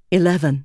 11.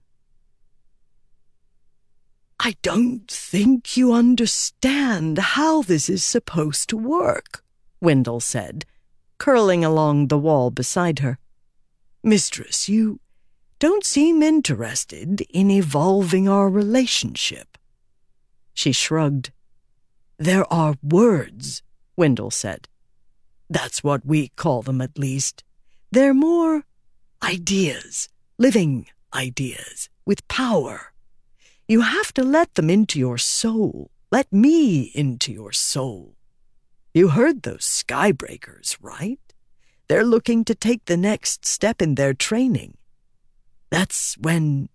"I don't think you understand how this is supposed to work," Wendell said, curling along the wall beside her. "Mistress, you don't seem interested in evolving our relationship." She shrugged. "There are words," Wendell said. "That's what we call them, at least. They're more ideas, living ideas, with power. You have to let them into your soul. Let me into your soul. You heard those Skybreakers, right? They're looking to take the next step in their training. That's when,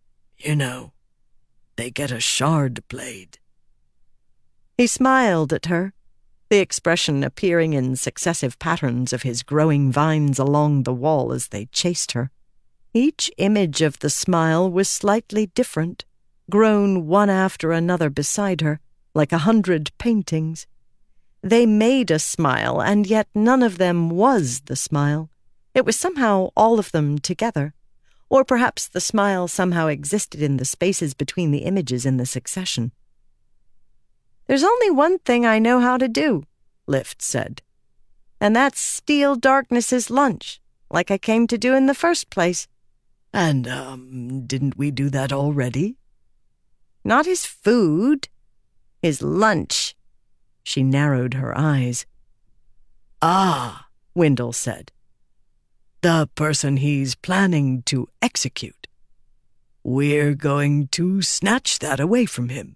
they get a shard blade." He smiled at her, the expression appearing in successive patterns of his growing vines along the wall as they chased her. Each image of the smile was slightly different, grown one after another beside her, like 100 paintings. They made a smile, and yet none of them was the smile. It was somehow all of them together. Or perhaps the smile somehow existed in the spaces between the images in the succession. "There's only one thing I know how to do," Lift said. "And that's steal Darkness's lunch, like I came to do in the first place." "And, didn't we do that already?" "Not his food. His lunch." She narrowed her eyes. "Ah," Wendell said. "The person he's planning to execute. We're going to snatch that away from him."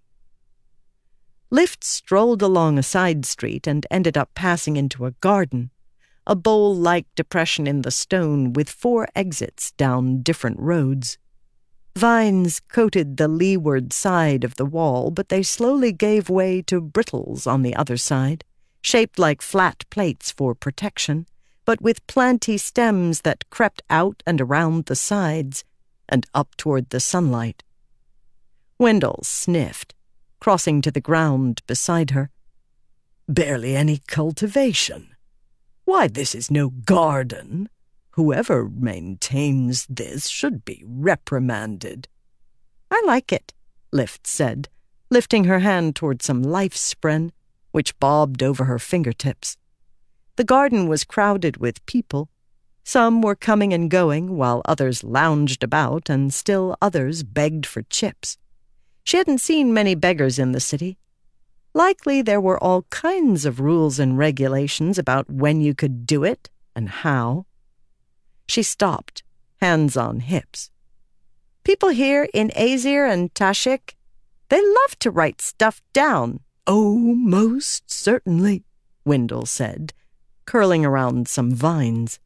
Lift strolled along a side street and ended up passing into a garden, a bowl-like depression in the stone with 4 exits down different roads. Vines coated the leeward side of the wall, but they slowly gave way to brittles on the other side, shaped like flat plates for protection, but with planty stems that crept out and around the sides and up toward the sunlight. Wendell sniffed, crossing to the ground beside her. "Barely any cultivation. Why, this is no garden. Whoever maintains this should be reprimanded." "I like it," Lift said, lifting her hand toward some life spren, which bobbed over her fingertips. The garden was crowded with people. Some were coming and going, while others lounged about, and still others begged for chips. She hadn't seen many beggars in the city. Likely there were all kinds of rules and regulations about when you could do it and how. She stopped, hands on hips. "People here in Azir and Tashik, they love to write stuff down." "Oh, most certainly," Wendell said, curling around some vines.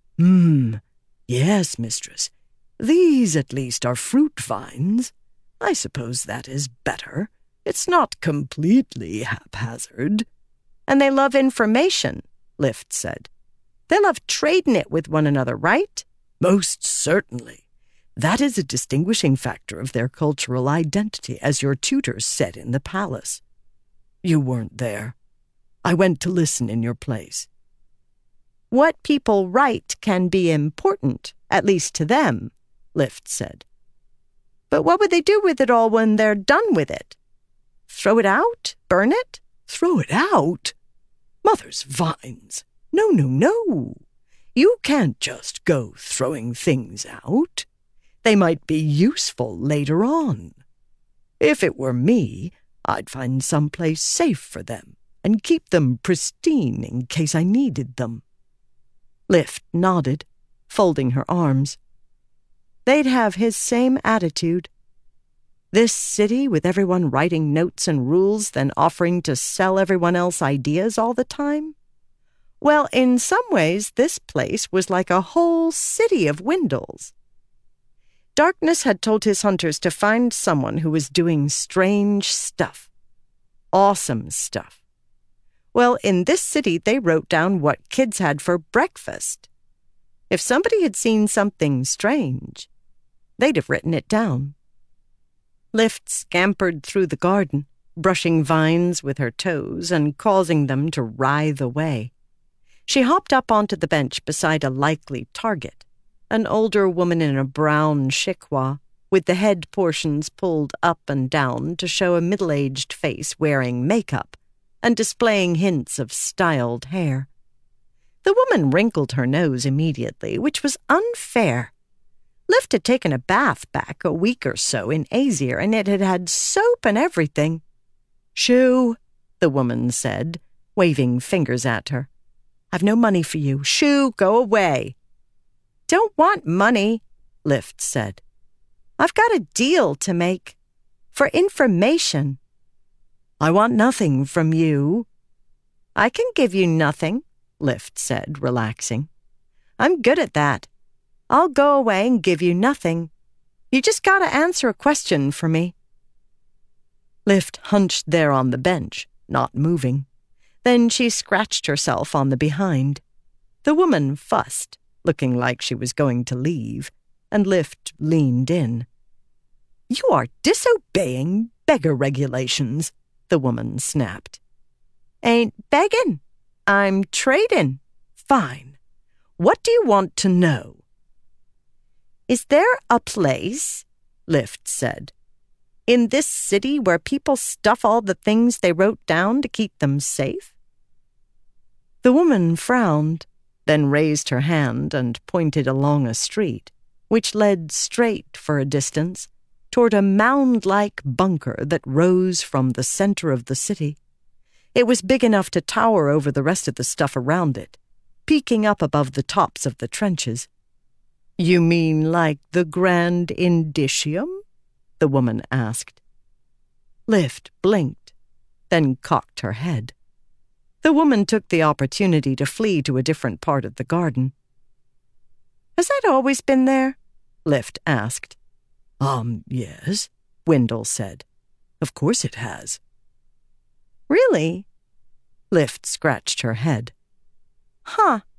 Yes, mistress. These, at least, are fruit vines. I suppose that is better. It's not completely haphazard." "And they love information," Lift said. "They love trading it with one another, right?" "Most certainly. That is a distinguishing factor of their cultural identity, as your tutor said in the palace. You weren't there. I went to listen in your place." "What people write can be important, at least to them," Lift said. "But what would they do with it all when they're done with it? Throw it out? Burn it?" "Throw it out? Mother's vines. No, no, no. You can't just go throwing things out. They might be useful later on. If it were me, I'd find some place safe for them and keep them pristine in case I needed them." Lift nodded, folding her arms. They'd have his same attitude. This city with everyone writing notes and rules, then offering to sell everyone else ideas all the time? Well, in some ways, this place was like a whole city of Wendell's. Darkness had told his hunters to find someone who was doing strange stuff. Awesome stuff. Well, in this city, they wrote down what kids had for breakfast. If somebody had seen something strange, they'd have written it down. Lift scampered through the garden, brushing vines with her toes and causing them to writhe away. She hopped up onto the bench beside a likely target, an older woman in a brown shikwa with the head portions pulled up and down to show a middle-aged face wearing makeup and displaying hints of styled hair. The woman wrinkled her nose immediately, which was unfair. Lift had taken a bath back a week or so in Aesir, and it had had soap and everything. "Shoo," the woman said, waving fingers at her. "I've no money for you. Shoo, go away." "Don't want money," Lift said. "I've got a deal to make. For information." "I want nothing from you." "I can give you nothing," Lift said, relaxing. "I'm good at that. I'll go away and give you nothing. You just gotta answer a question for me." Lift hunched there on the bench, not moving. Then she scratched herself on the behind. The woman fussed, looking like she was going to leave, and Lift leaned in. "You are disobeying beggar regulations," the woman snapped. "Ain't beggin'. I'm tradin'." "Fine. What do you want to know?" "Is there a place," Lift said, "in this city where people stuff all the things they wrote down to keep them safe?" The woman frowned, then raised her hand and pointed along a street, which led straight for a distance toward a mound-like bunker that rose from the center of the city. It was big enough to tower over the rest of the stuff around it, peeking up above the tops of the trenches. "You mean like the Grand Indicium?" the woman asked. Lift blinked, then cocked her head. The woman took the opportunity to flee to a different part of the garden. "Has that always been there?" Lift asked. Yes," Wendell said. "Of course it has." "Really?" Lift scratched her head. "Huh.